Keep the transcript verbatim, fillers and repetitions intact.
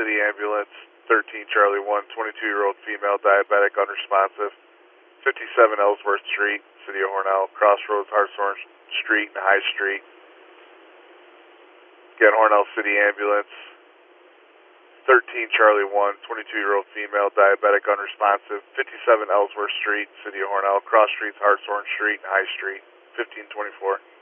City Ambulance, thirteen Charlie one, twenty-two-year-old female, diabetic, unresponsive, fifty-seven Ellsworth Street, City of Hornell, Crossroads, Hartshorn Street, and High Street. Again, Hornell City Ambulance, thirteen Charlie one, twenty-two-year-old female, diabetic, unresponsive, fifty-seven Ellsworth Street, City of Hornell, Cross Streets, Hartshorn Street, and High Street, fifteen twenty-four.